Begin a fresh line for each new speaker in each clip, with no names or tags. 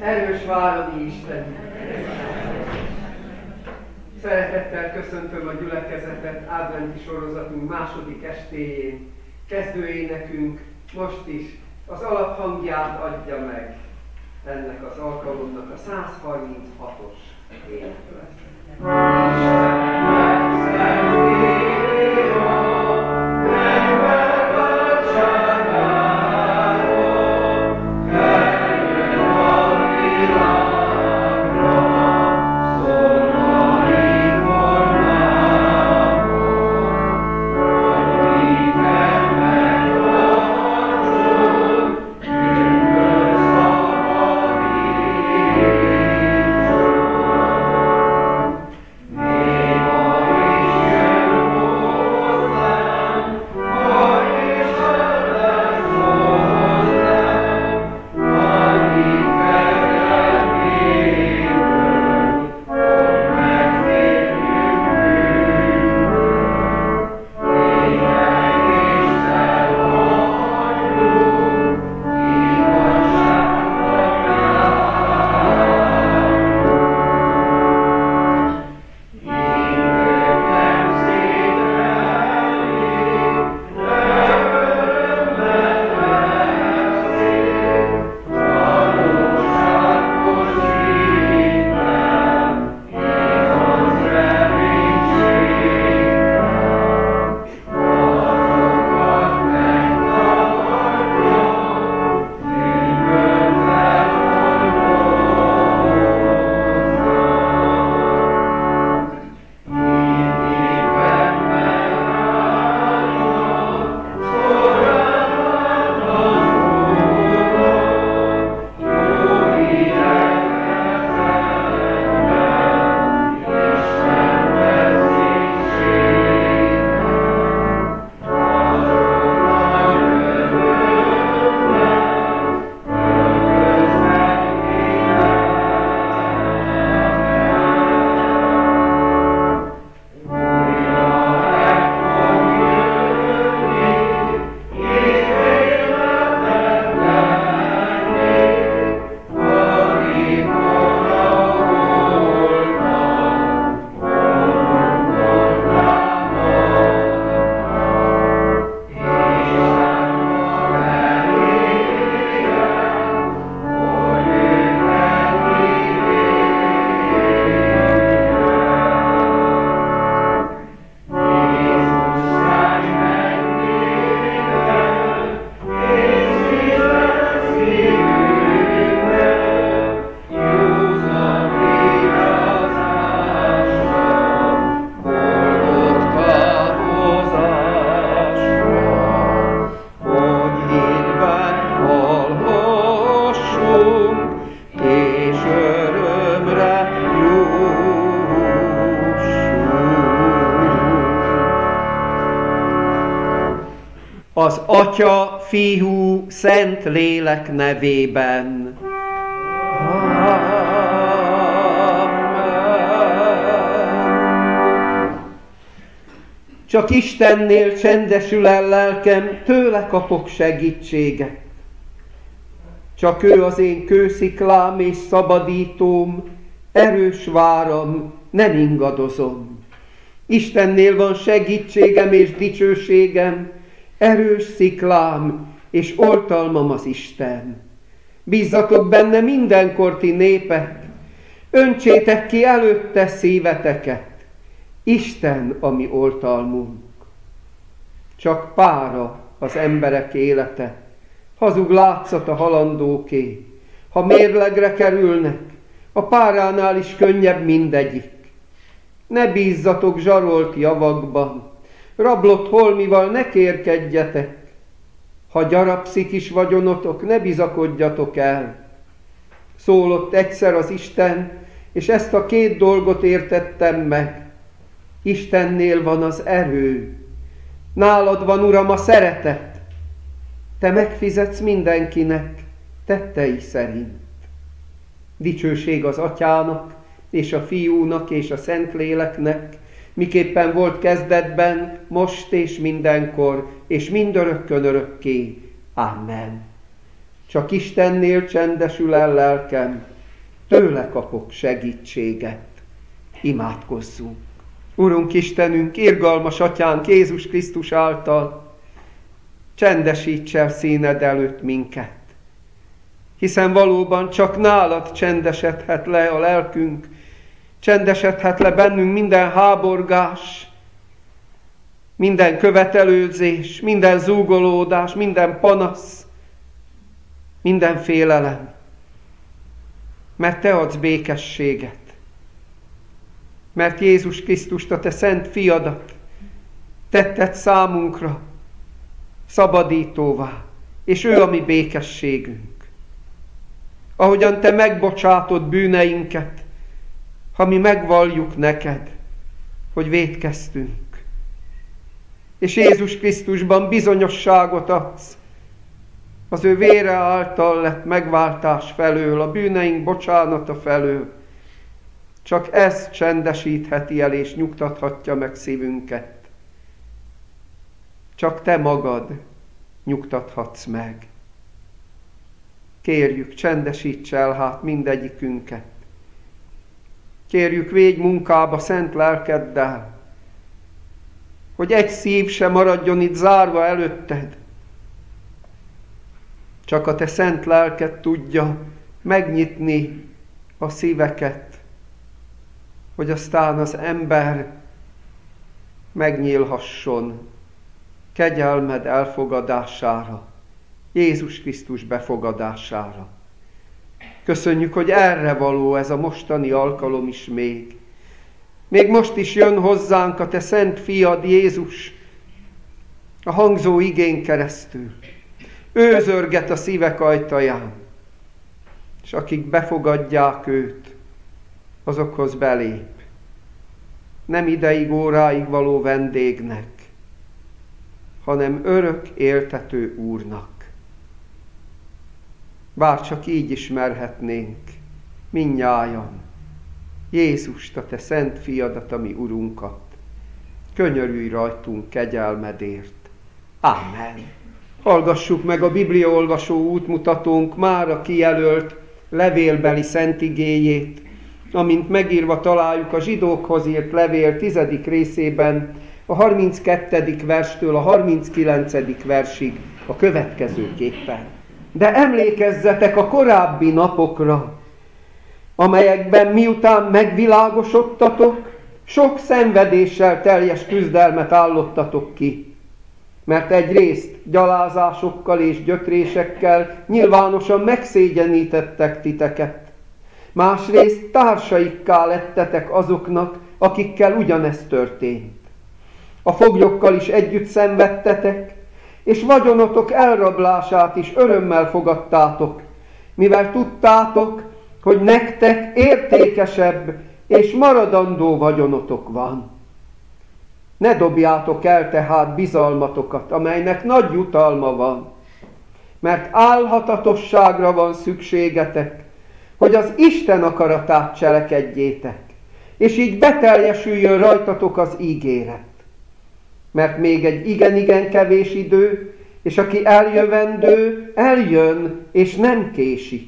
Erős várami Isten! Szeretettel köszöntöm a gyülekezetet adventi sorozatunk második estéjén. Kezdőénekünk most is az alaphangját adja meg ennek az alkalomnak a 136-os éneklet. Az Atya, Fiú, Szent Lélek nevében. Csak Istennél csendesül el lelkem, tőle kapok segítséget. Csak ő az én kősziklám és szabadítóm, erős váram, nem ingadozom. Istennél van segítségem és dicsőségem, erős sziklám és oltalmam az Isten. Bízzatok benne mindenkor, ti népek, öntsétek ki előtte szíveteket. Isten a mi oltalmunk. Csak pára az emberek élete, hazug látszat a halandóké. Ha mérlegre kerülnek, a páránál is könnyebb mindegyik. Ne bízzatok zsarolt javakban, rablott holmival ne kérkedjetek. Ha gyarapszik is vagyonotok, ne bizakodjatok el. Szólott egyszer az Isten, és ezt a két dolgot értettem meg. Istennél van az erő. Nálad van, Uram, a szeretet. Te megfizetsz mindenkinek tettei szerint. Dicsőség az Atyának, és a Fiúnak, és a Szentléleknek, miképpen volt kezdetben, most és mindenkor, és mindörökkön örökké. Amen. Csak Istennél csendesül el lelkem, tőle kapok segítséget. Imádkozzunk. Urunk Istenünk, irgalmas Atyánk Jézus Krisztus által, csendesíts el színed előtt minket, hiszen valóban csak nálad csendesedhet le a lelkünk, csendesedhet le bennünk minden háborgás, minden követelőzés, minden zúgolódás, minden panasz, minden félelem, mert te adsz békességet, mert Jézus Krisztust, a te szent fiadat tetted számunkra szabadítóvá, és ő a mi békességünk. Ahogyan te megbocsátod bűneinket, ha mi megvalljuk neked, hogy vétkeztünk. És Jézus Krisztusban bizonyosságot adsz az ő vére által lett megváltás felől, a bűneink bocsánata felől. Csak ez csendesítheti el és nyugtathatja meg szívünket. Csak te magad nyugtathatsz meg. Kérjük, csendesíts el hát mindegyikünket. Kérjük, védj munkába szent lelkeddel, hogy egy szív se maradjon itt zárva előtted. Csak a te szent lelked tudja megnyitni a szíveket, hogy aztán az ember megnyílhasson kegyelmed elfogadására, Jézus Krisztus befogadására. Köszönjük, hogy erre való ez a mostani alkalom is még. Még most is jön hozzánk a te szent fiad Jézus a hangzó igén keresztül. Ő zörget a szívek ajtaján, és akik befogadják őt, azokhoz belép. Nem ideig, óráig való vendégnek, hanem örök éltető Úrnak. Bár csak így ismerhetnénk mindnyájan Jézust, a te szent fiadat, a mi Urunkat. Könyörülj rajtunk kegyelmedért. Ámen. Hallgassuk meg a bibliaolvasó útmutatónk mára kijelölt levélbeli szentigéjét, amint megírva találjuk a zsidókhoz írt levél 10. részében, a 32. verstől a 39. versig a következőképpen. De emlékezzetek a korábbi napokra, amelyekben miután megvilágosodtatok, sok szenvedéssel teljes küzdelmet állottatok ki. Mert egyrészt gyalázásokkal és gyötrésekkel nyilvánosan megszégyenítettek titeket. Másrészt társaikká lettetek azoknak, akikkel ugyanezt történt. A foglyokkal is együtt szenvedtetek, és vagyonotok elrablását is örömmel fogadtátok, mivel tudtátok, hogy nektek értékesebb és maradandó vagyonotok van. Ne dobjátok el tehát bizalmatokat, amelynek nagy jutalma van, mert álhatatosságra van szükségetek, hogy az Isten akaratát cselekedjétek, és így beteljesüljön rajtatok az ígéret. Mert még egy igen-igen kevés idő, és aki eljövendő, eljön, és nem késik.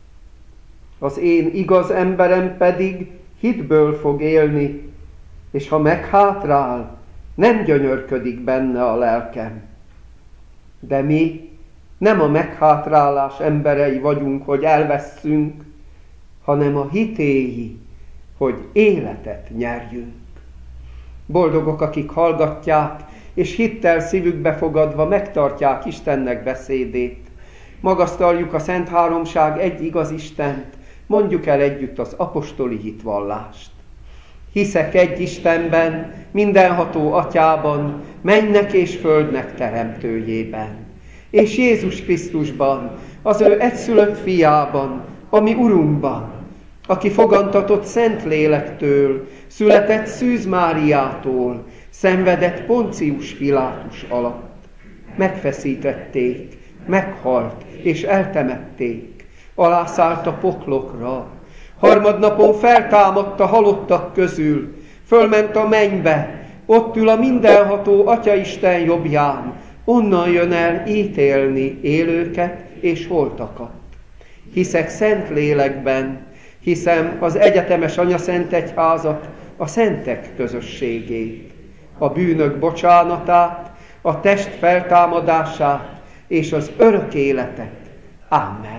Az én igaz emberem pedig hitből fog élni, és ha meghátrál, nem gyönyörködik benne a lelkem. De mi nem a meghátrálás emberei vagyunk, hogy elvesszünk, hanem a hitéi, hogy életet nyerjünk. Boldogok, akik hallgatják, és hittel szívükbe fogadva megtartják Istennek beszédét. Magasztaljuk a Szent Háromság egy igaz Istent, mondjuk el együtt az apostoli hitvallást. Hiszek egy Istenben, mindenható Atyában, mennek és földnek teremtőjében, és Jézus Krisztusban, az ő egyszülött fiában, a mi Urunkban, aki fogantatott Szent Lélektől, született Szűz Máriától, szenvedett Poncius Pilátus alatt. Megfeszítették, meghalt és eltemették, alászállt a poklokra. Harmadnapon feltámadt a halottak közül, fölment a mennybe, ott ül a mindenható Atyaisten jobbján, onnan jön el ítélni élőket és holtakat. Hiszek Szent Lélekben, hiszem az egyetemes anyaszentegyházat, a szentek közösségét, a bűnök bocsánatát, a test feltámadását és az örök életet. Amen.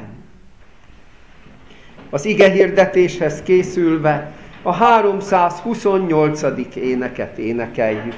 Az igehirdetéshez készülve a 328. éneket énekeljük.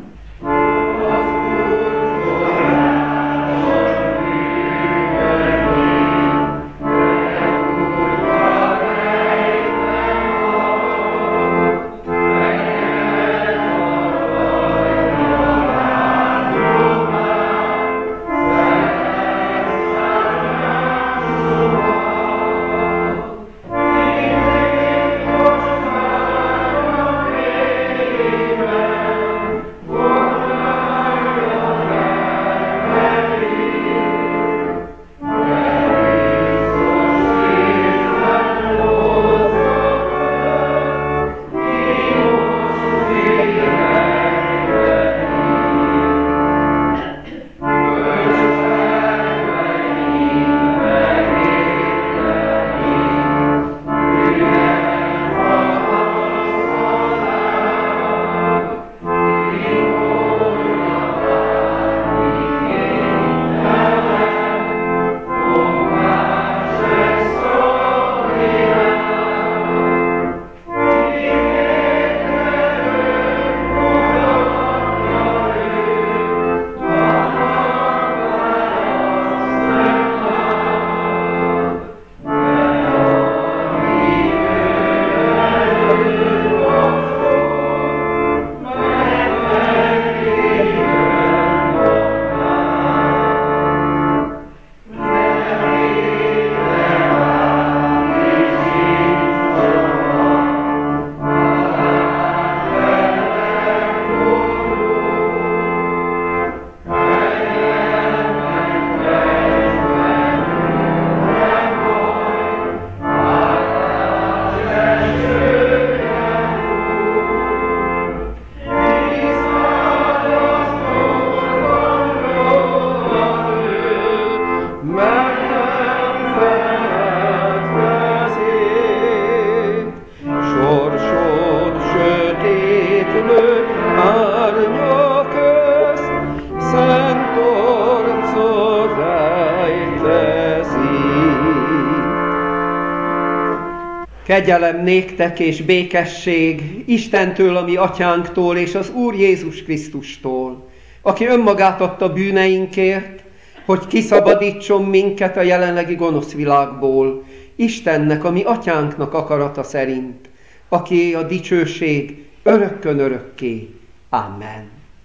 Kegyelem néktek és békesség Istentől, a mi atyánktól, és az Úr Jézus Krisztustól, aki önmagát adta bűneinkért, hogy kiszabadítson minket a jelenlegi gonosz világból, Istennek, a mi atyánknak akarata szerint, aki a dicsőség örökkön örökké. Amen.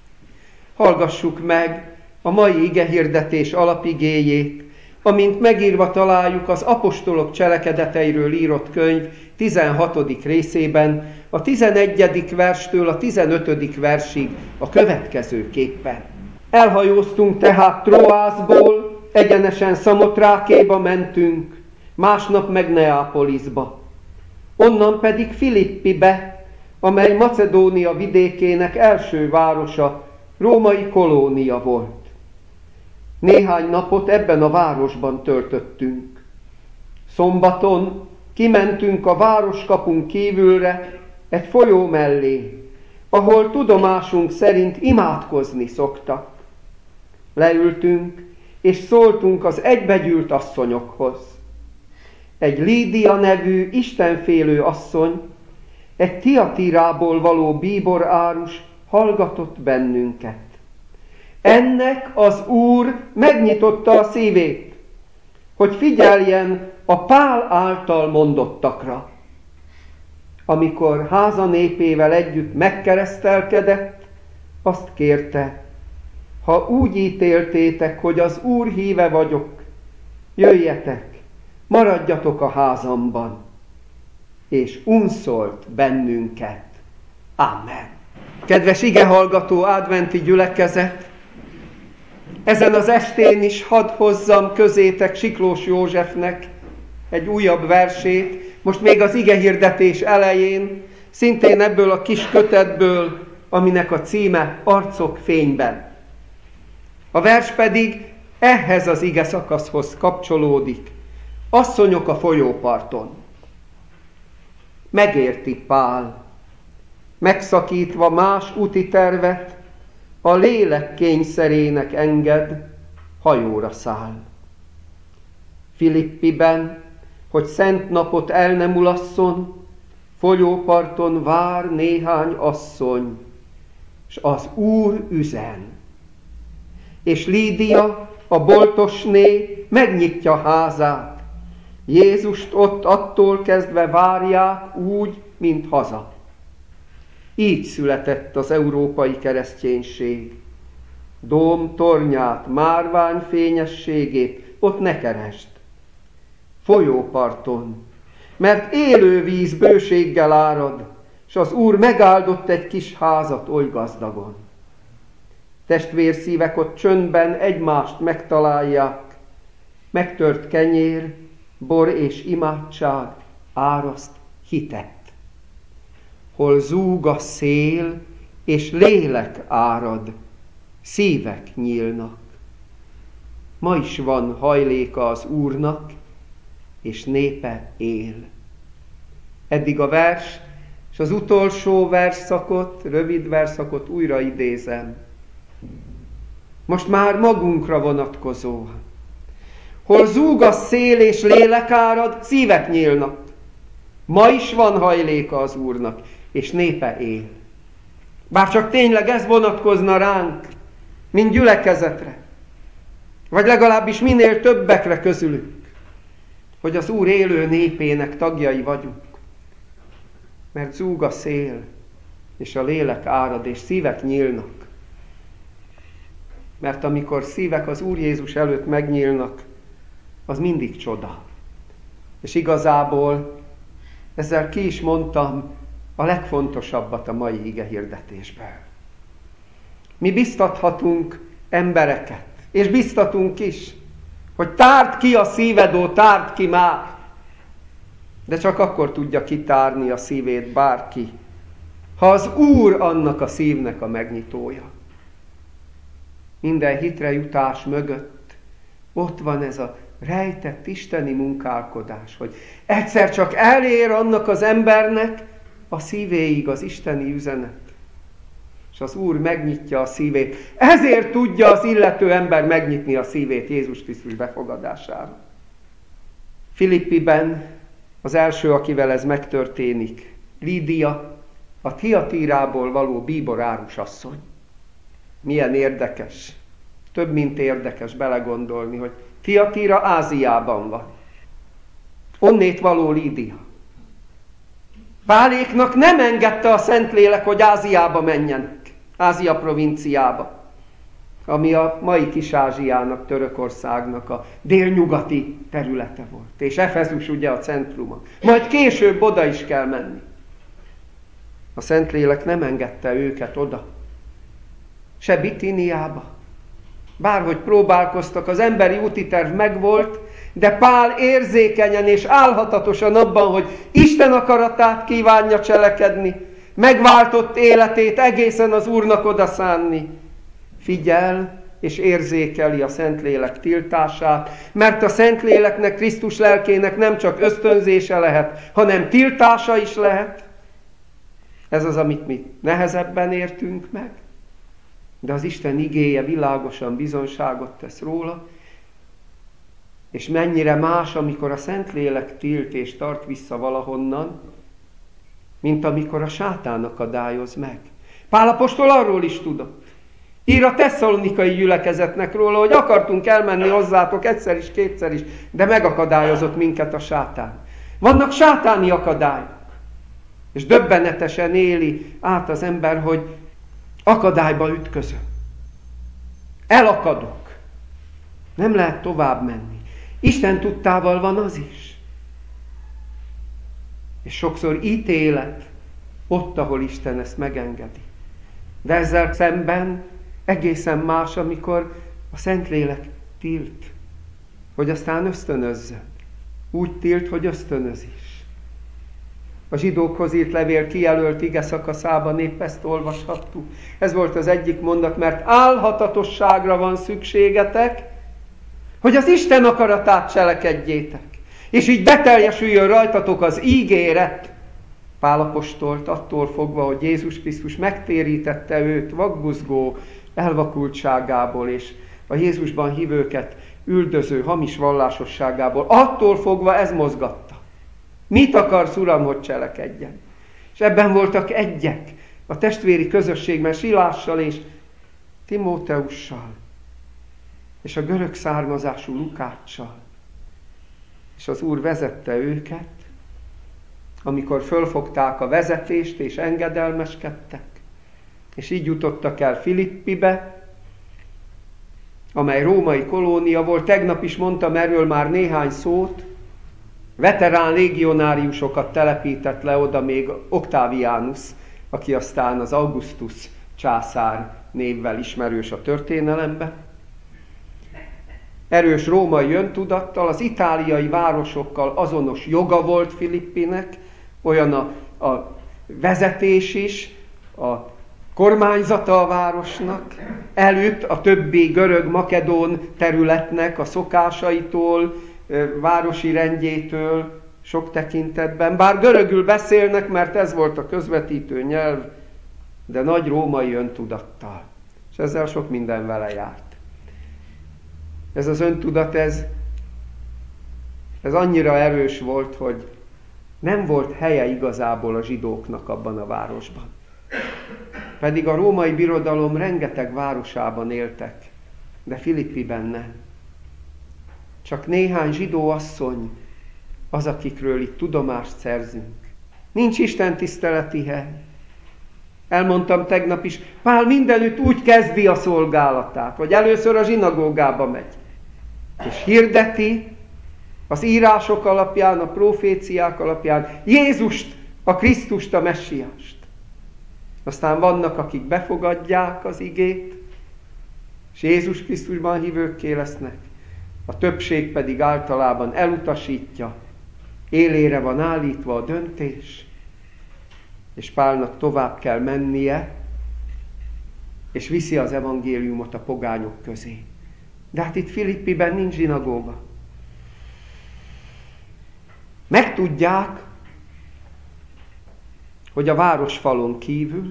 Hallgassuk meg a mai igehirdetés alapigéjét, amint megírva találjuk az apostolok cselekedeteiről írott könyv 16. részében, a 11. verstől a 15. versig a következőképpen. Elhajóztunk tehát Troászból, egyenesen Szamotrákéba mentünk, másnap meg Neápolisba. Onnan pedig Filippibe, amely Macedónia vidékének első városa, római kolónia volt. Néhány napot ebben a városban töltöttünk. Szombaton kimentünk a városkapun kívülre egy folyó mellé, ahol tudomásunk szerint imádkozni szoktak. Leültünk, és szóltunk az egybegyűlt asszonyokhoz. Egy Lídia nevű istenfélő asszony, egy Tiatírából való bíborárus hallgatott bennünket. Ennek az Úr megnyitotta a szívét, hogy figyeljen a Pál által mondottakra. Amikor háza népével együtt megkeresztelkedett, azt kérte, ha úgy ítéltétek, hogy az Úr híve vagyok, jöjjetek, maradjatok a házamban, és unszolt bennünket. Amen. Kedves igehallgató adventi gyülekezet, ezen az estén is hadd hozzam közétek Siklós Józsefnek egy újabb versét, most még az igehirdetés elején, szintén ebből a kis kötetből, aminek a címe Arcok fényben. A vers pedig ehhez az ige szakaszhoz kapcsolódik. Asszonyok a folyóparton. megérti Pál. Megszakítva más úti tervet, a lélek kényszerének enged, hajóra száll. Filippiben, hogy szent napot el ne mulasszon, folyóparton vár néhány asszony, s az Úr üzen. És Lídia, a boltosné megnyitja házát. Jézust ott attól kezdve várják úgy, mint haza. Így született az európai kereszténység. Dóm tornyát, márvány fényességét ott ne keresd. Folyóparton, mert élő víz bőséggel árad, s az Úr megáldott egy kis házat oly gazdagon. Testvérszívek ott csöndben egymást megtalálják, megtört kenyér, bor és imádság áraszt hitet. Hol zúg a szél, és lélek árad, szívek nyílnak. Ma is van hajléka az Úrnak, és népe él. Eddig a vers, és az utolsó versszakot, rövid versszakot újra idézem. Most már magunkra vonatkozó. Hol zúg a szél és lélek árad, szívek nyílnak. Ma is van hajléka az Úrnak, és népe él. Bár csak tényleg ez vonatkozna ránk, mint gyülekezetre, vagy legalábbis minél többekre közülünk, hogy az Úr élő népének tagjai vagyunk. Mert zúg a szél, és a lélek árad, és szívek nyílnak. Mert amikor szívek az Úr Jézus előtt megnyílnak, az mindig csoda. És igazából ezzel ki is mondtam a legfontosabbat a mai igehirdetésből. Mi biztathatunk embereket, és biztatunk is, hogy tárd ki a szívedó, tárd ki már. De csak akkor tudja kitárni a szívét bárki, ha az Úr annak a szívnek a megnyitója. Minden hitre jutás mögött ott van ez a rejtett isteni munkálkodás, hogy egyszer csak elér annak az embernek a szívéig az isteni üzenet. És az Úr megnyitja a szívét. Ezért tudja az illető ember megnyitni a szívét Jézus Krisztus befogadására. Filippiben az első, akivel ez megtörténik, Lídia, a Tiatírából való bíborárus asszony. Milyen érdekes, több mint érdekes belegondolni, hogy Tiatíra Ázsiában van. Onnét való Lídia. Páléknak nem engedte a Szentlélek, hogy Ázsiába menjenek, Ázsia provinciába, ami a mai Kis-Ázsiának, Törökországnak a délnyugati területe volt. És Efezus ugye a centruma. Majd később oda is kell menni. A Szentlélek nem engedte őket oda. Se Bitiniába. Bárhogy próbálkoztak, az emberi úti terv megvolt, de Pál érzékenyen és álhatatosan abban, hogy Isten akaratát kívánja cselekedni, megváltott életét egészen az Úrnak odaszánni. Figyel és érzékeli a Szentlélek tiltását, mert a Szentléleknek, Krisztus lelkének nem csak ösztönzése lehet, hanem tiltása is lehet. Ez az, amit mi nehezebben értünk meg, de az Isten igéje világosan bizonyságot tesz róla, és mennyire más, amikor a Szentlélek tilt és tart vissza valahonnan, mint amikor a sátán akadályoz meg. Pál apostol arról is tudott. Ír a tesszalonikai gyülekezetnek róla, hogy akartunk elmenni hozzátok egyszer is, kétszer is, de megakadályozott minket a sátán. Vannak sátáni akadályok. És döbbenetesen éli át az ember, hogy akadályba ütközöm. Elakadok. Nem lehet tovább menni. Isten tudtával van az is. És sokszor ítélet ott, ahol Isten ezt megengedi. De ezzel szemben egészen más, amikor a Szentlélek tilt, hogy aztán ösztönözzön. Úgy tilt, hogy ösztönöz is. A zsidókhoz írt levél kijelölt ige szakaszában épp ezt olvashattuk. Ez volt az egyik mondat, mert álhatatosságra van szükségetek, hogy az Isten akaratát cselekedjétek. És így beteljesüljön rajtatok az ígéret, Pál apostolt attól fogva, hogy Jézus Krisztus megtérítette őt vagguzgó elvakultságából, és a Jézusban hívőket üldöző hamis vallásosságából. Attól fogva ez mozgatta. Mit akarsz, Uram, hogy cselekedjen? És ebben voltak egyek a testvéri közösségben, Silással és Timóteussal, és a görög származású Lukáccsal. És az Úr vezette őket, amikor fölfogták a vezetést és engedelmeskedtek, és így jutottak el Filippibe, amely római kolónia volt. Tegnap is mondtam erről már néhány szót. Veterán légionáriusokat telepített le oda még Octavianus, aki aztán az Augustus császár névvel ismerős a történelemben. Erős római öntudattal, az itáliai városokkal azonos joga volt Filippinek, olyan a vezetés is, a kormányzata a városnak, előtt a többi görög-makedón területnek a szokásaitól, városi rendjétől sok tekintetben. Bár görögül beszélnek, mert ez volt a közvetítő nyelv, de nagy római öntudattal. És ezzel sok minden vele járt. Ez az öntudat, ez annyira erős volt, hogy nem volt helye igazából a zsidóknak abban a városban. Pedig a római birodalom rengeteg városában éltek, de Filippiben nem. Csak néhány zsidó asszony az, akikről itt tudomást szerzünk. Nincs istentiszteleti hely. Elmondtam tegnap is, Pál mindenütt úgy kezdi a szolgálatát, hogy először a zsinagógába megy, és hirdeti az írások alapján, a proféciák alapján Jézust, a Krisztust, a Messiást. Aztán vannak, akik befogadják az igét, és Jézus Krisztusban hívőkké lesznek. A többség pedig általában elutasítja, élére van állítva a döntés, és Pálnak tovább kell mennie, és viszi az evangéliumot a pogányok közé. De hát itt Filippiben nincs zsinagóga. Megtudják, hogy a városfalon kívül,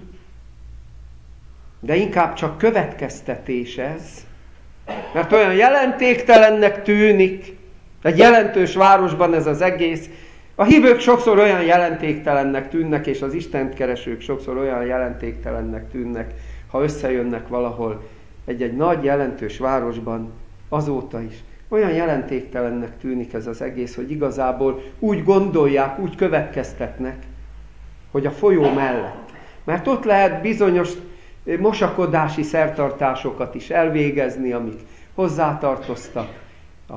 de inkább csak következtetés ez, mert olyan jelentéktelennek tűnik, egy jelentős városban ez az egész. A hívők sokszor olyan jelentéktelennek tűnnek, és az Istent keresők sokszor olyan jelentéktelennek tűnnek, ha összejönnek valahol egy nagy jelentős városban, azóta is. Olyan jelentéktelennek tűnik ez az egész, hogy igazából úgy gondolják, úgy következtetnek, hogy a folyó mellett. Mert ott lehet bizonyos mosakodási szertartásokat is elvégezni, amik hozzátartoztak a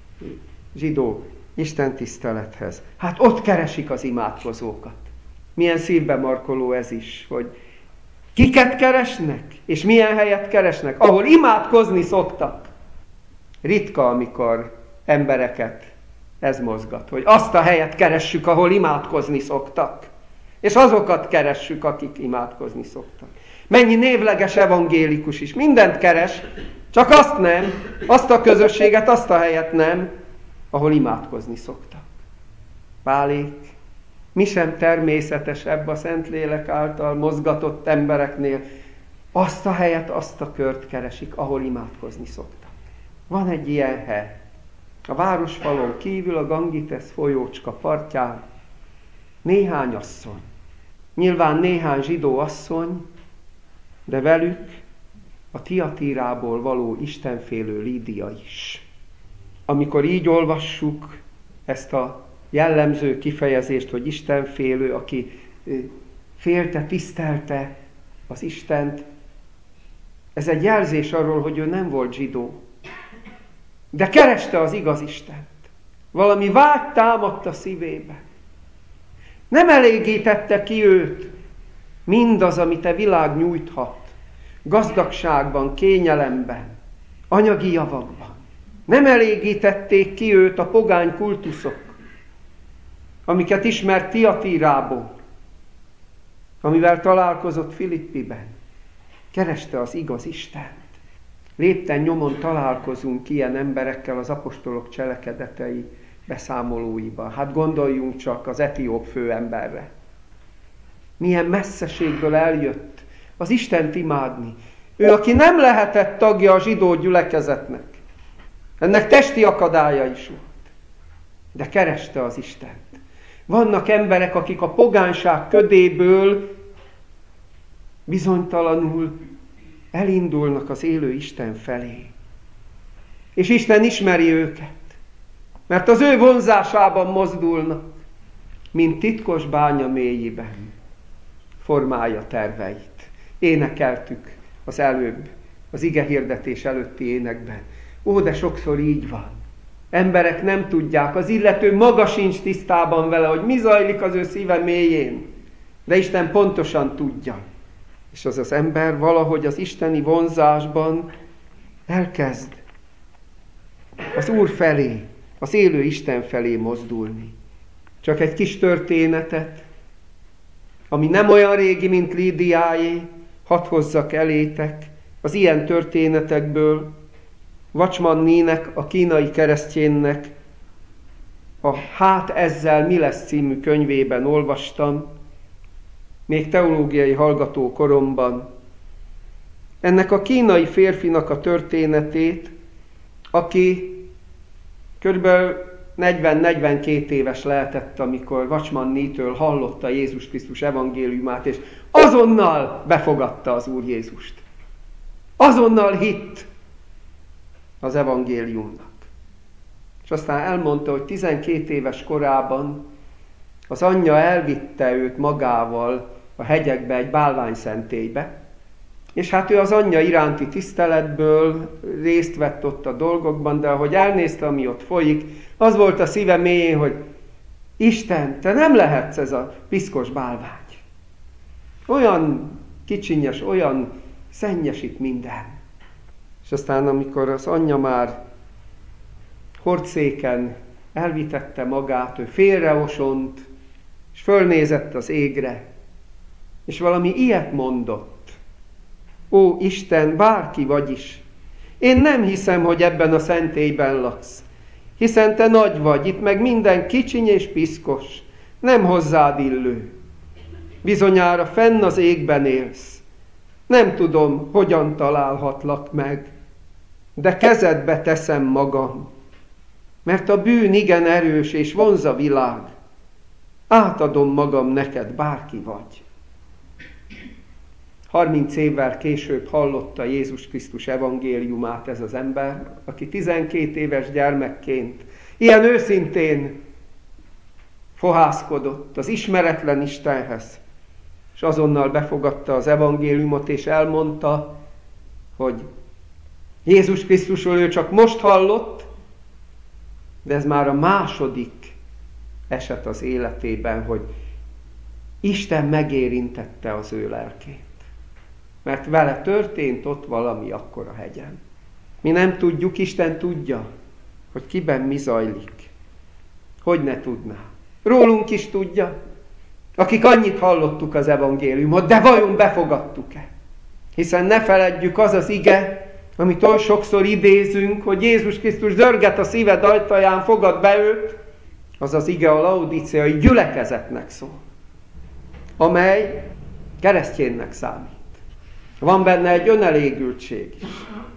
zsidó istentisztelethez. Hát ott keresik az imádkozókat. Milyen szívbe markoló ez is, hogy kiket keresnek, és milyen helyet keresnek, ahol imádkozni szoktak. Ritka, amikor embereket ez mozgat, hogy azt a helyet keressük, ahol imádkozni szoktak. És azokat keressük, akik imádkozni szoktak. Mennyi névleges evangélikus is mindent keres, csak azt nem, azt a közösséget, azt a helyet nem, ahol imádkozni szoktak. Pálék, mi sem természetesebb a Szentlélek által mozgatott embereknél, azt a helyet, azt a kört keresik, ahol imádkozni szoktak. Van egy ilyen hely. A városfalon kívül a Gangites folyócska partján néhány asszony. Nyilván néhány zsidó asszony, de velük a Tiatírából való istenfélő Lídia is. Amikor így olvassuk ezt a jellemző kifejezést, hogy istenfélő, aki félte, tisztelte az Istent, ez egy jelzés arról, hogy ő nem volt zsidó, de kereste az igaz Istent. Valami vágy támadt a szívébe. Nem elégítette ki őt mindaz, amit a világ nyújthat, gazdagságban, kényelemben, anyagi javakban. Nem elégítették ki őt a pogány kultuszok, amiket ismert Tiatírából, amivel találkozott Filippiben. Kereste az igaz Istent. Lépten nyomon találkozunk ilyen emberekkel az apostolok cselekedetei beszámolóiban. Hát gondoljunk csak az etióp főemberre. milyen messzeségből eljött az Istent imádni. Ő, aki nem lehetett tagja a zsidó gyülekezetnek. Ennek testi akadálya is volt. De kereste az Istent. Vannak emberek, akik a pogányság ködéből bizonytalanul elindulnak az élő Isten felé. És Isten ismeri őket, mert az ő vonzásában mozdulnak, mint titkos bánya mélyében formálja terveit. Énekeltük az előbb, az igehirdetés előtti énekben. Ó, de sokszor így van. Emberek nem tudják, az illető maga sincs tisztában vele, hogy mi zajlik az ő szíve mélyén. De Isten pontosan tudja. És az ember valahogy az isteni vonzásban elkezd az Úr felé, az élő Isten felé mozdulni. Csak egy kis történetet, ami nem olyan régi, mint Lídiáé, hadd hozzak elétek az ilyen történetekből. Watchman Nee-nek, a kínai kereszténynek a Hát ezzel mi lesz című könyvében olvastam, még teológiai hallgató koromban. Ennek a kínai férfinak a történetét, aki kb. 40-42 éves lehetett, amikor Watchman Nee-től hallotta Jézus Krisztus evangéliumát, és azonnal befogadta az Úr Jézust. Azonnal hitt az evangéliumnak. És aztán elmondta, hogy 12 éves korában az anyja elvitte őt magával a hegyekbe, egy bálványszentélybe, és hát ő az anyja iránti tiszteletből részt vett ott a dolgokban, de ahogy elnézte, ami ott folyik, az volt a szíve mélyén, hogy Isten, te nem lehetsz ez a piszkos bálvány. Olyan kicsinyes, olyan szennyes itt minden. És aztán, amikor az anyja már hordszéken elvitette magát, ő félreosont, és fölnézett az égre, és valami ilyet mondott. Ó, Isten, bárki vagy is, én nem hiszem, hogy ebben a szentélyben laksz, hiszen te nagy vagy, itt meg minden kicsiny és piszkos, nem hozzád illő. Bizonyára fenn az égben élsz. Nem tudom, hogyan találhatlak meg, de kezedbe teszem magam, mert a bűn igen erős és vonz a világ. Átadom magam neked, bárki vagy. 30 évvel később hallotta Jézus Krisztus evangéliumát ez az ember, aki 12 éves gyermekként ilyen őszintén fohászkodott az ismeretlen Istenhez, és azonnal befogadta az evangéliumot, és elmondta, hogy Jézus Krisztusról ő csak most hallott, de ez már a második eset az életében, hogy Isten megérintette az ő lelkét. Mert vele történt ott valami akkor a hegyen. Mi nem tudjuk, Isten tudja, hogy kiben mi zajlik. Hogy ne tudná? Rólunk is tudja, akik annyit hallottuk az evangéliumot, de vajon befogadtuk-e? Hiszen ne feledjük, az az ige, amit oly sokszor idézünk, hogy Jézus Krisztus zörget a szíved ajtaján, fogad be őt, az az ige a laodíceai gyülekezetnek szól, amely kereszténynek számít. Van benne egy önelégültség is.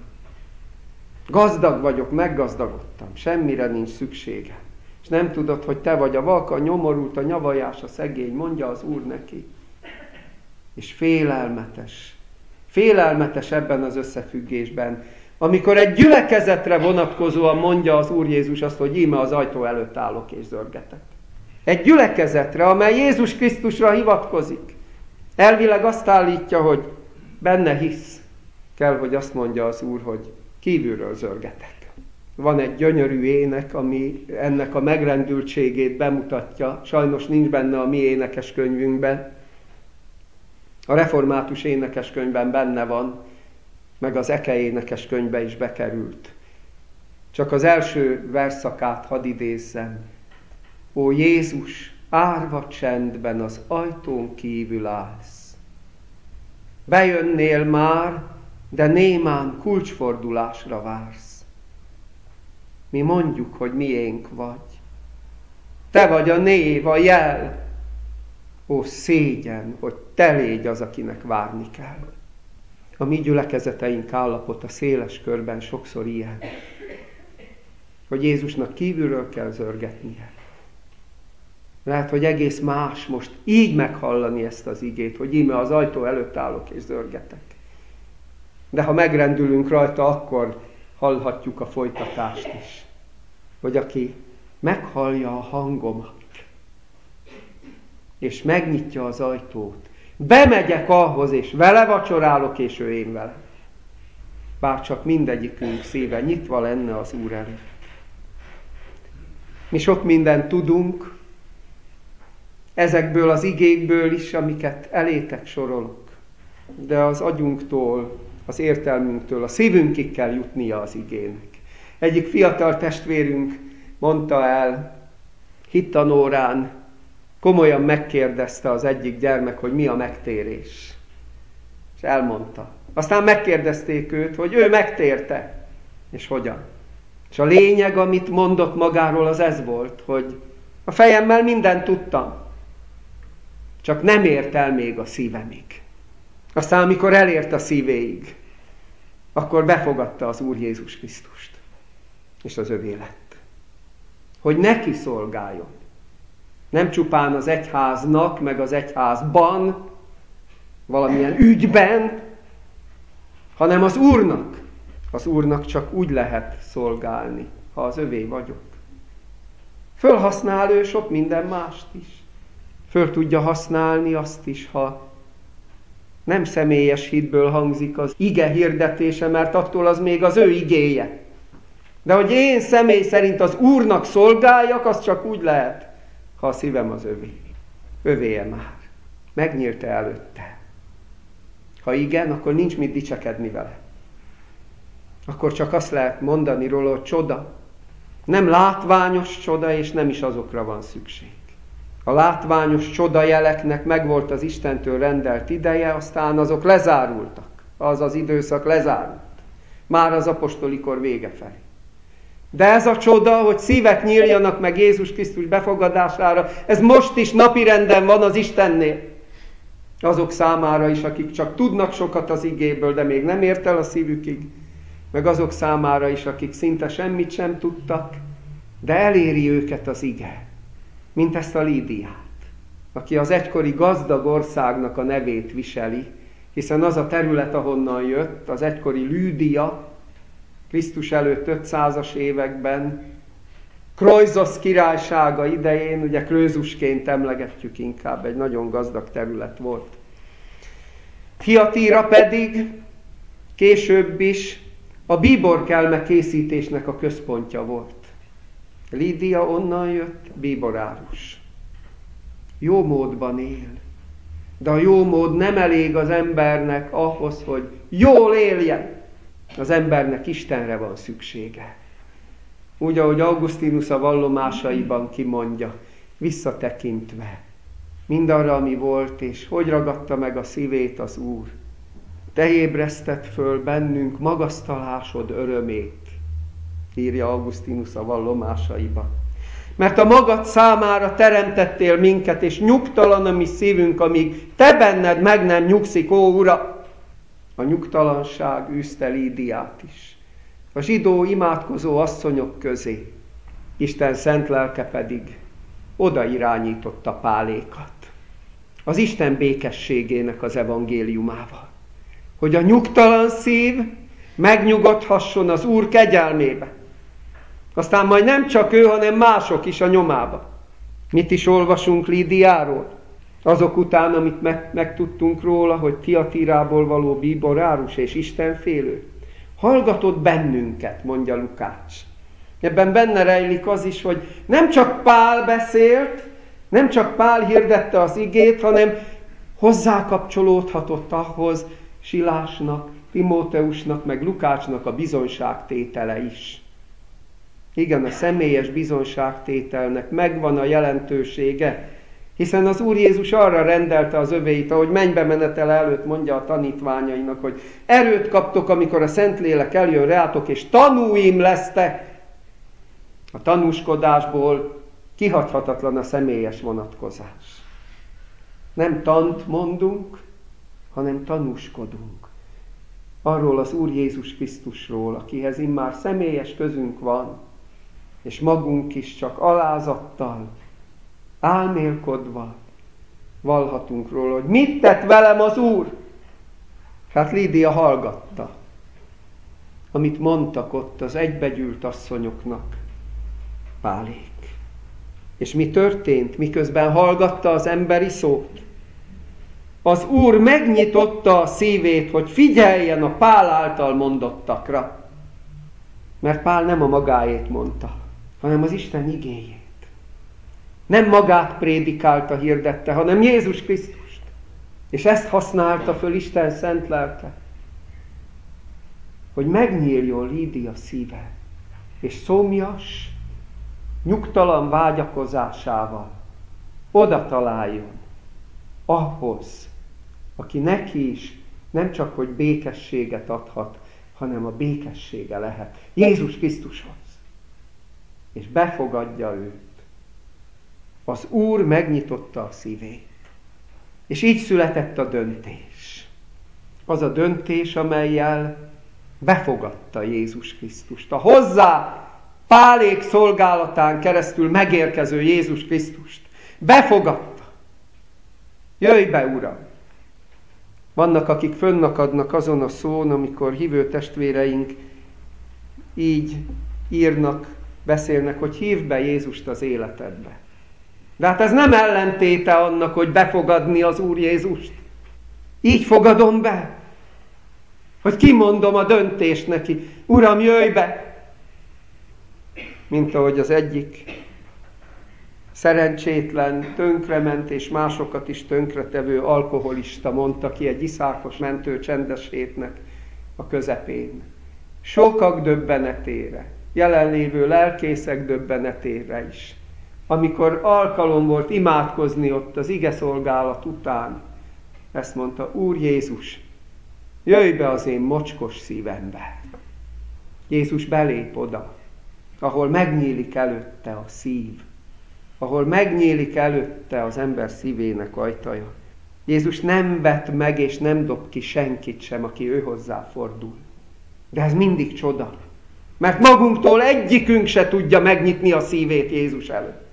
Gazdag vagyok, meggazdagodtam, semmire nincs szükségem. És nem tudod, hogy te vagy a vak, a nyomorult, a nyavajás, a szegény, mondja az Úr neki. És félelmetes. Félelmetes ebben az összefüggésben, amikor egy gyülekezetre vonatkozóan mondja az Úr Jézus azt, hogy íme az ajtó előtt állok és zörgetek. Egy gyülekezetre, amely Jézus Krisztusra hivatkozik. Elvileg azt állítja, hogy benne hisz. Kell, hogy azt mondja az Úr, hogy kívülről zörgetek. Van egy gyönyörű ének, ami ennek a megrendültségét bemutatja. Sajnos nincs benne a mi énekeskönyvünkben. A református énekeskönyvben benne van, meg az Eke énekeskönyvbe is bekerült. Csak az első versszakát hadd idézzem. Ó Jézus, árva csendben az ajtón kívül állsz. Bejönnél már, de némán kulcsfordulásra vársz. Mi mondjuk, hogy miénk vagy. Te vagy a név, a jel. Ó, szégyen, hogy te légy az, akinek várni kell. A mi gyülekezeteink állapota széles körben sokszor ilyen, hogy Jézusnak kívülről kell zörgetnie. Lehet, hogy egész más most így meghallani ezt az igét, hogy íme az ajtó előtt állok és zörgetek. De ha megrendülünk rajta, akkor hallhatjuk a folytatást is. Hogy aki meghallja a hangomat, és megnyitja az ajtót, bemegyek ahhoz, és vele vacsorálok, és ő én vele. Bár csak mindegyikünk szíve nyitva lenne az Úr előtt. Mi sok mindent tudunk, ezekből az igékből is, amiket elétek sorolok. De az agyunktól, az értelmünktől, a szívünkig kell jutnia az igének. Egyik fiatal testvérünk mondta el hittanórán, komolyan megkérdezte az egyik gyermek, hogy mi a megtérés. És elmondta. Aztán megkérdezték őt, hogy ő megtérte, és hogyan. És a lényeg, amit mondott magáról, az ez volt, hogy a fejemmel mindent tudtam, csak nem ért el még a szívemig. Aztán, amikor elért a szívéig, akkor befogadta az Úr Jézus Krisztust, és az övé lett. Hogy neki szolgáljon. Nem csupán az egyháznak, meg az egyházban, valamilyen ügyben, hanem az Úrnak. Az Úrnak csak úgy lehet szolgálni, ha az övé vagyok. Fölhasznál ő sok minden mást is. Föl tudja használni azt is, ha nem személyes hitből hangzik az ige hirdetése, mert attól az még az ő igéje. De hogy én személy szerint az Úrnak szolgáljak, az csak úgy lehet, ha a szívem az övé. Övéje már. Megnyílt előtte. Ha igen, akkor nincs mit dicsekedni vele. Akkor csak azt lehet mondani róla, hogy csoda. Nem látványos csoda, és nem is azokra van szükség. A látványos csodajeleknek megvolt az Istentől rendelt ideje, aztán azok lezárultak. Az az időszak lezárult. Már az apostoli kor vége felé. De ez a csoda, hogy szívek nyíljanak meg Jézus Krisztus befogadására, ez most is napirenden van az Istennél. Azok számára is, akik csak tudnak sokat az igéből, de még nem ért el a szívükig, meg azok számára is, akik szinte semmit sem tudtak, de eléri őket az ige. Mint ezt a Lídiát, aki az egykori gazdag országnak a nevét viseli, hiszen az a terület, ahonnan jött, az egykori Lűdia, Krisztus előtt 500-as években, Krojzosz királysága idején, ugye Krőzusként emlegetjük inkább, egy nagyon gazdag terület volt. Thiatira pedig később is a bíborkelme készítésnek a központja volt. Lídia onnan jött, bíborárus. Jó módban él. De a jó mód nem elég az embernek ahhoz, hogy jól éljen. Az embernek Istenre van szüksége. Úgy, ahogy Augustinus a vallomásaiban kimondja, visszatekintve mindarra, ami volt, és hogy ragadta meg a szívét az Úr. Te ébreszted föl bennünk magasztalásod örömét, írja Augustinus a vallomásaiban. Mert a magad számára teremtettél minket, és nyugtalan a mi szívünk, amíg te benned meg nem nyugszik, ó Ura! A nyugtalanság űzte Lídiát is. A zsidó imádkozó asszonyok közé. Isten szent lelke pedig oda irányította Pálékat. Az Isten békességének az evangéliumával. Hogy a nyugtalan szív megnyugodhasson az Úr kegyelmébe. Aztán majd nem csak ő, hanem mások is a nyomába. Mit is olvasunk Lídiáról? Azok után, amit megtudtunk róla, hogy Thiatirából való bíborárus és istenfélő. Hallgatott bennünket, mondja Lukács. Ebben benne rejlik az is, hogy nem csak Pál beszélt, nem csak Pál hirdette az igét, hanem hozzákapcsolódhatott ahhoz Silásnak, Timóteusnak, meg Lukácsnak a bizonyságtétele is. Igen, a személyes bizonyságtételnek megvan a jelentősége, hiszen az Úr Jézus arra rendelte az övéit, ahogy mennybe menetele előtt mondja a tanítványainak, hogy erőt kaptok, amikor a Szentlélek eljön reátok, és tanúim lesztek. A tanúskodásból kihagyhatatlan a személyes vonatkozás. Nem tant mondunk, hanem tanúskodunk. Arról az Úr Jézus Krisztusról, akihez immár személyes közünk van, és magunk is csak alázattal, álmélkodva vallhatunk róla, hogy mit tett velem az Úr. Hát Lídia hallgatta, amit mondtak ott az egybegyűlt asszonyoknak, Pálék. És mi történt, miközben hallgatta az emberi szót? Az Úr megnyitotta a szívét, hogy figyeljen a Pál által mondottakra. Mert Pál nem a magáét mondta, hanem az Isten igéjét. Nem magát prédikálta, hirdette, hanem Jézus Krisztust. És ezt használta föl Isten szent lelke, hogy megnyíljon Lídia szíve, és szomjas, nyugtalan vágyakozásával oda találjon ahhoz, aki neki is nem csak, hogy békességet adhat, hanem a békessége lehet. Jézus Krisztushoz. És befogadja őt. Az Úr megnyitotta a szívét. És így született a döntés. Az a döntés, amellyel befogadta Jézus Krisztust. A hozzá Pálék szolgálatán keresztül megérkező Jézus Krisztust. Befogadta. Jöjj be, Uram! Vannak, akik fönnakadnak azon a szón, amikor hívő testvéreink így írnak, beszélnek, hogy hívd be Jézust az életedbe. De hát ez nem ellentéte annak, hogy befogadni az Úr Jézust. Így fogadom be, hogy kimondom a döntést neki. Uram, jöjj be! Mint ahogy az egyik szerencsétlen, tönkrement és másokat is tönkretevő alkoholista mondta ki egy iszákos mentő csendes hétnek a közepén. Sokak döbbenetére, jelenlévő lelkészek döbbenetére is. Amikor alkalom volt imádkozni ott az igeszolgálat után, ezt mondta, Úr Jézus, jöjj be az én mocskos szívembe. Jézus belép oda, ahol megnyílik előtte a szív, ahol megnyílik előtte az ember szívének ajtaja. Jézus nem vet meg és nem dob ki senkit sem, aki ő hozzá fordul. De ez mindig csoda, mert magunktól egyikünk se tudja megnyitni a szívét Jézus előtt.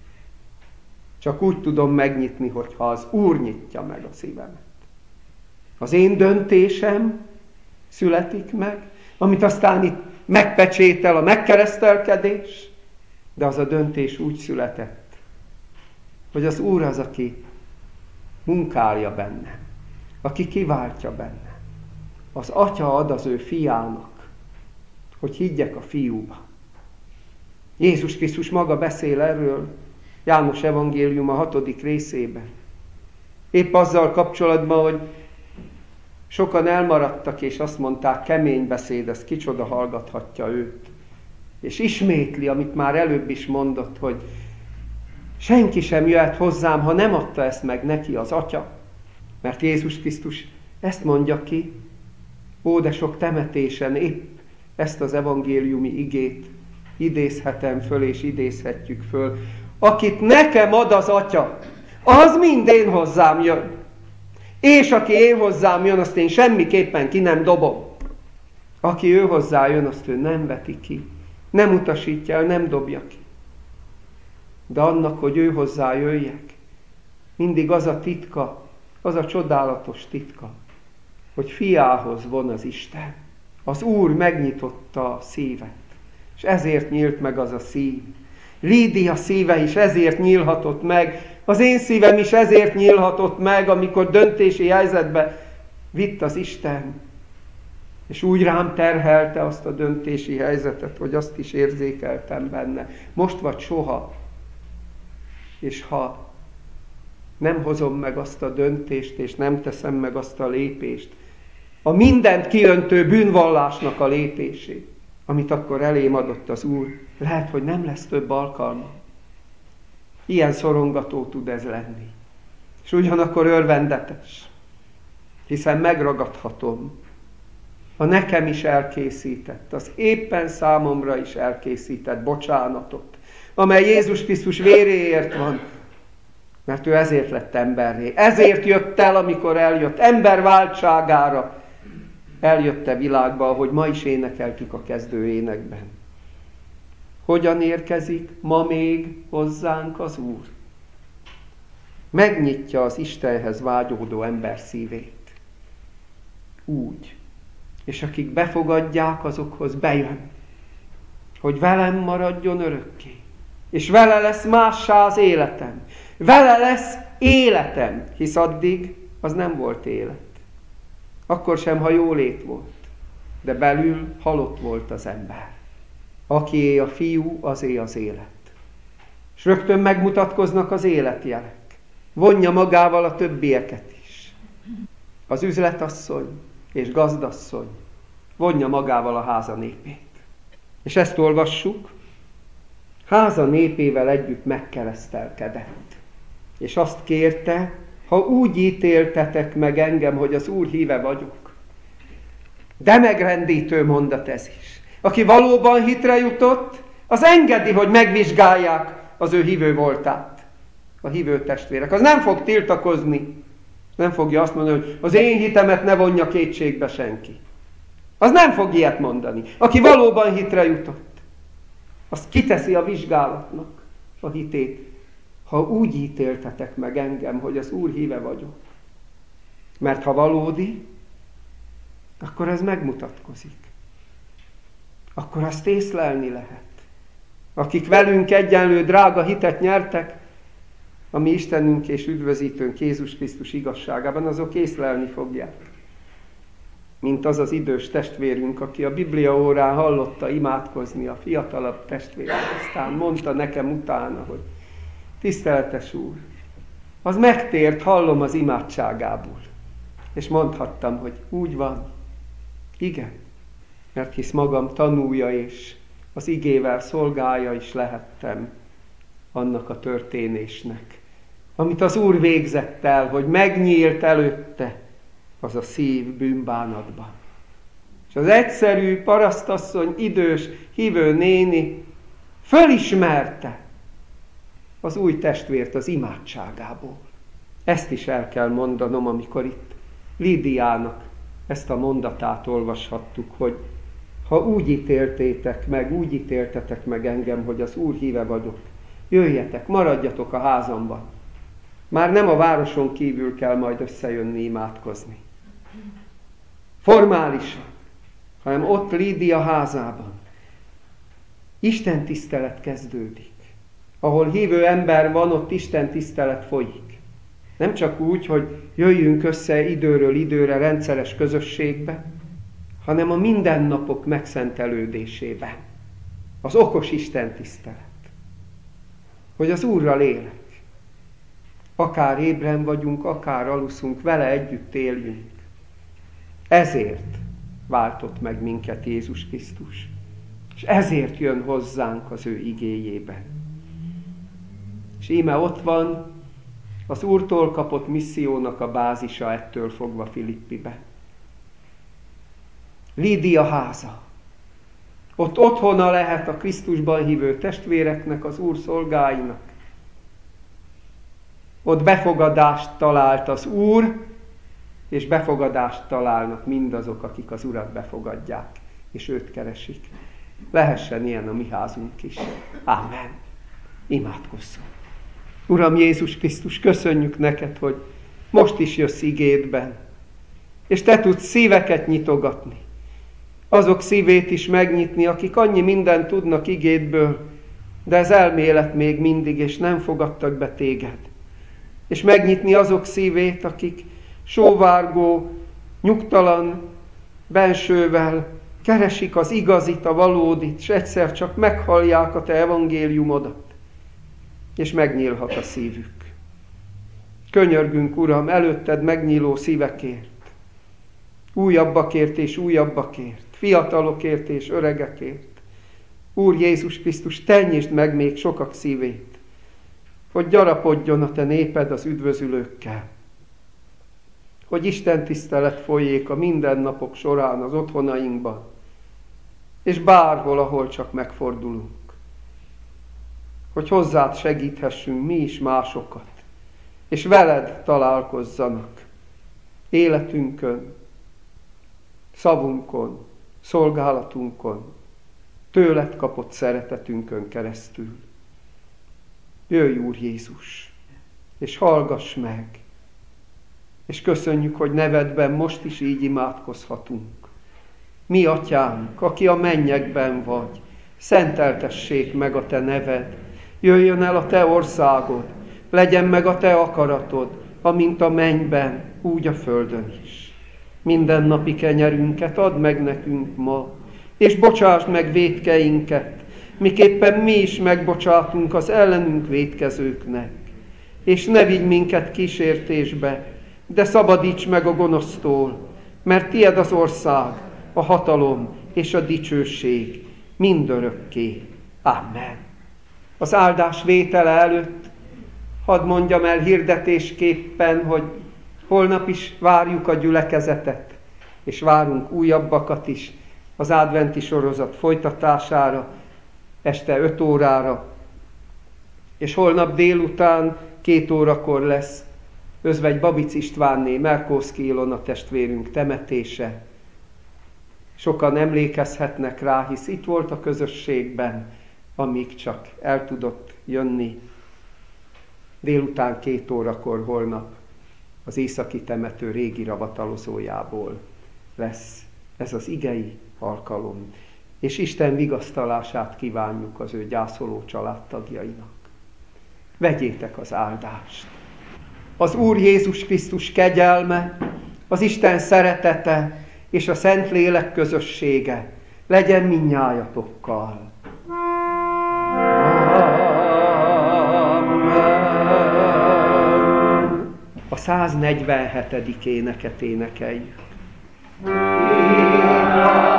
Csak úgy tudom megnyitni, hogyha az Úr nyitja meg a szívemet. Az én döntésem születik meg, amit aztán itt megpecsétel a megkeresztelkedés, de az a döntés úgy született, hogy az Úr az, aki munkálja bennem, aki kiváltja bennem. Az Atya ad az ő fiának, hogy higgyek a fiúba. Jézus Krisztus maga beszél erről, János evangélium a 6. részében. Épp azzal kapcsolatban, hogy sokan elmaradtak, és azt mondták, kemény beszéd, ez kicsoda hallgathatja őt. És ismétli, amit már előbb is mondott, hogy senki sem jöhet hozzám, ha nem adta ezt meg neki az Atya. Mert Jézus Krisztus ezt mondja ki, ó, de sok temetésen épp ezt az evangéliumi igét idézhetem föl, és idézhetjük föl. Akit nekem ad az Atya, az mind én hozzám jön. És aki én hozzám jön, azt én semmiképpen ki nem dobom. Aki ő hozzá jön, azt ő nem veti ki. Nem utasítja el, nem dobja ki. De annak, hogy ő hozzá jöjjek, mindig az a titka, az a csodálatos titka, hogy fiához von az Isten. Az Úr megnyitotta a szívet, és ezért nyílt meg az a szív. Lídia szíve is ezért nyílhatott meg, az én szívem is ezért nyílhatott meg, amikor döntési helyzetbe vitt az Isten, és úgy rám terhelte azt a döntési helyzetet, hogy azt is érzékeltem benne. Most vagy soha. És ha nem hozom meg azt a döntést, és nem teszem meg azt a lépést, a mindent kiöntő bűnvallásnak a lépését, amit akkor elém adott az Úr, lehet, hogy nem lesz több alkalma. Ilyen szorongató tud ez lenni. És ugyanakkor örvendetes, hiszen megragadhatom a nekem is elkészített, az éppen számomra is elkészített bocsánatot, amely Jézus Krisztus véréért van, Mert ő ezért lett emberré. Ezért jött el, amikor eljött. Ember váltságára eljött a világba, ahogy ma is énekeltük a kezdő énekben. Hogyan érkezik ma még hozzánk az Úr? Megnyitja az Istenhez vágyódó ember szívét. Úgy. És akik befogadják, azokhoz bejön. Hogy velem maradjon örökké. És vele lesz mássá az életem. Vele lesz életem. Hisz addig az nem volt élet. Akkor sem, ha jólét volt. De belül halott volt az ember. Akié a fiú, azé az élet. És rögtön megmutatkoznak az életjelek. Vonja magával a többieket is. Az üzletasszony és gazdasszony vonja magával a háza népét. És ezt olvassuk, háza népével együtt megkeresztelkedett. És azt kérte, ha úgy ítéltetek meg engem, hogy az Úr híve vagyok. De megrendítő mondat ez is. Aki valóban hitre jutott, az engedi, hogy megvizsgálják az ő hívő voltát. A hívő testvérek. Az nem fog tiltakozni. Nem fogja azt mondani, hogy az én hitemet ne vonja kétségbe senki. Az nem fog ilyet mondani. Aki valóban hitre jutott, az kiteszi a vizsgálatnak a hitét. Ha úgy ítéltetek meg engem, hogy az Úr híve vagyok. Mert ha valódi, akkor ez megmutatkozik. Akkor azt észlelni lehet. Akik velünk egyenlő drága hitet nyertek, a mi Istenünk és üdvözítőnk Jézus Krisztus igazságában, azok észlelni fogják. Mint az az idős testvérünk, aki a Biblia órán hallotta imádkozni a fiatalabb testvérét, aztán mondta nekem utána, hogy tiszteletes Úr, az megtért, hallom az imádságából. És mondhattam, hogy úgy van. Igen, mert hisz magam tanúja és az igével szolgája is lehettem annak a történésnek, amit az Úr végzett el, hogy megnyílt előtte az a szív bűnbánatban. És az egyszerű parasztasszony, idős, hívő néni fölismerte az új testvért az imádságából. Ezt is el kell mondanom, amikor itt Lídiának ezt a mondatát olvashattuk, hogy ha úgy ítéltetek meg engem, hogy az Úr híve vagyok, jöjjetek, maradjatok a házamban. Már nem a városon kívül kell majd összejönni, imádkozni. Formálisan, hanem ott Lídia házában. Isten tisztelet kezdődik. Ahol hívő ember van, ott Isten tisztelet folyik. Nem csak úgy, hogy jöjjünk össze időről időre rendszeres közösségbe, hanem a mindennapok megszentelődésében. Az okos Isten tisztelet. Hogy az Úrral élek. Akár ébren vagyunk, akár aluszunk, vele együtt éljünk. Ezért váltott meg minket Jézus Krisztus. És ezért jön hozzánk az ő igéjében. És íme ott van az Úrtól kapott missziónak a bázisa ettől fogva Filippiben. Lídia háza. Ott otthona lehet a Krisztusban hívő testvéreknek, az Úr szolgáinak. Ott befogadást talált az Úr, és befogadást találnak mindazok, akik az Urat befogadják, és őt keresik. Lehessen ilyen a mi házunk is. Ámen. Imádkozzunk. Uram Jézus Krisztus, köszönjük neked, hogy most is jössz igédben, és te tudsz szíveket nyitogatni. Azok szívét is megnyitni, akik annyi mindent tudnak igédből, de ez elmélet még mindig, és nem fogadtak be téged. És megnyitni azok szívét, akik sóvárgó, nyugtalan bensővel keresik az igazit, a valódit, és egyszer csak meghallják a te evangéliumodat, és megnyílhat a szívük. Könyörgünk, Uram, előtted megnyíló szívekért, újabbakért és újabbakért, fiatalokért és öregekért. Úr Jézus Krisztus, te nyisd meg még sokak szívét, hogy gyarapodjon a te néped az üdvözülőkkel, hogy Isten tisztelet folyék a mindennapok során az otthonainkban, és bárhol, ahol csak megfordulunk, hogy hozzád segíthessünk mi is másokat, és veled találkozzanak életünkön, szavunkon, szolgálatunkon, tőled kapott szeretetünkön keresztül. Jöjj, Úr Jézus, és hallgass meg, és köszönjük, hogy nevedben most is így imádkozhatunk. Mi, Atyánk, aki a mennyekben vagy, szenteltessék meg a te neved, jöjjön el a te országod, legyen meg a te akaratod, amint a mennyben, úgy a földön is. Mindennapi kenyerünket add meg nekünk ma, és bocsásd meg vétkeinket, miképpen mi is megbocsátunk az ellenünk vétkezőknek. És ne vigy minket kísértésbe, de szabadíts meg a gonosztól, mert tied az ország, a hatalom és a dicsőség mindörökké. Amen. Az áldás vétele előtt hadd mondjam el hirdetésképpen, hogy holnap is várjuk a gyülekezetet, és várunk újabbakat is az adventi sorozat folytatására, este 5 órára, és holnap délután 2 órakor lesz Özvegy Babic Istvánné, Merkóczky Ilona testvérünk temetése. Sokan emlékezhetnek rá, hisz itt volt a közösségben, amíg csak el tudott jönni. Délután 2 órakor holnap az északi temető régi ravatalozójából lesz ez az igei alkalom. És Isten vigasztalását kívánjuk az ő gyászoló családtagjainak. Vegyétek az áldást! Az Úr Jézus Krisztus kegyelme, az Isten szeretete és a Szentlélek közössége legyen mindnyájatokkal. A 147. éneket énekeljük.